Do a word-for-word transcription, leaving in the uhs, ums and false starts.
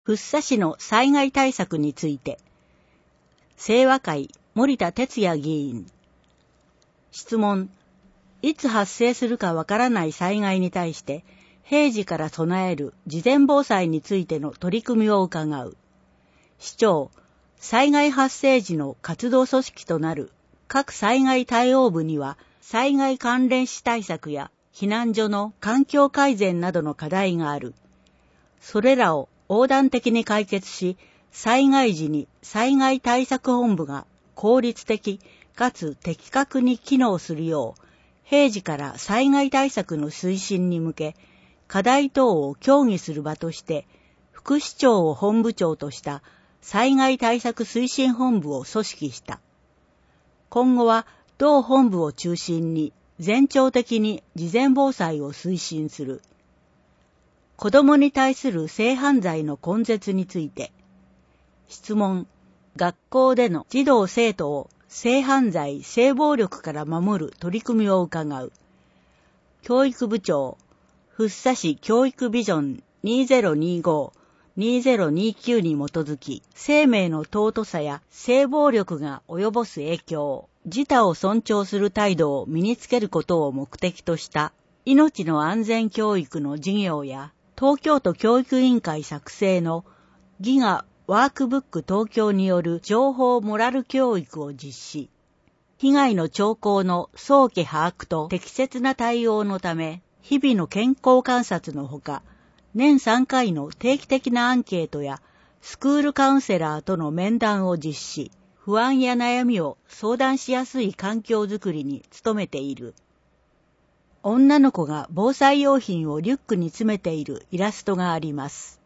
福生市の災害対策について、清和会森田哲也議員。質問。いつ発生するかわからない災害に対して、平時から備える事前防災についての取り組みを伺う。市長、災害発生時の活動組織となる各災害対応部には、災害関連死対策や避難所の環境改善などの課題がある。それらを横断的に解決し、災害時に災害対策本部が効率的かつ的確に機能するよう、平時から災害対策の推進に向け、課題等を協議する場として、副市長を本部長とした災害対策推進本部を組織した。今後は同本部を中心に全庁的に事前防災を推進する。子どもに対する性犯罪の根絶について、質問。学校での児童生徒を性犯罪、性暴力から守る取り組みを伺う。教育部長、福生市教育ビジョンにせんにじゅうご・にせんにじゅうきゅうに基づき、生命の尊さや性暴力が及ぼす影響、自他を尊重する態度を身につけることを目的とした命の安全教育の授業や、東京都教育委員会作成のギガワークブック東京による情報モラル教育を実施。被害の兆候の早期把握と適切な対応のため、日々の健康観察のほか、年さんかいの定期的なアンケートやスクールカウンセラーとの面談を実施、不安や悩みを相談しやすい環境づくりに努めている。女の子が防災用品をリュックに詰めているイラストがあります。